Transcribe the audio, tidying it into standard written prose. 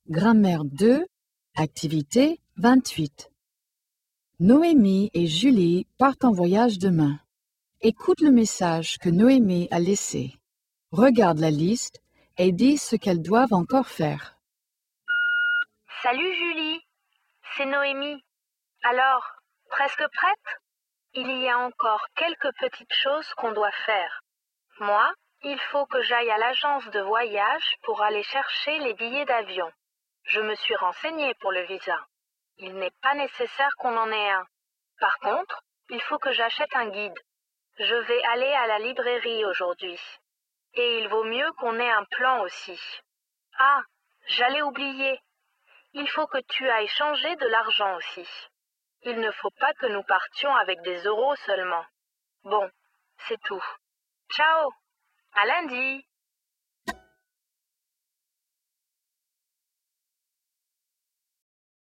Grammaire 2, activité 28. Noémie et Julie partent en voyage demain. Écoute le message que Noémie a laissé. Regarde la liste et dis ce qu'elles doivent encore faire. Salut Julie, c'est Noémie. Alors, presque prête? Il y a encore quelques petites choses qu'on doit faire. Moi, il faut que j'aille à l'agence de voyage pour aller chercher les billets d'avion. Je me suis renseignée pour le visa. Il n'est pas nécessaire qu'on en ait un. Par contre, il faut que j'achète un guide. Je vais aller à la librairie aujourd'hui. Et il vaut mieux qu'on ait un plan aussi. Ah, j'allais oublier. Il faut que tu ailles changer de l'argent aussi. Il ne faut pas que nous partions avec des euros seulement. Bon, c'est tout. Ciao, à lundi.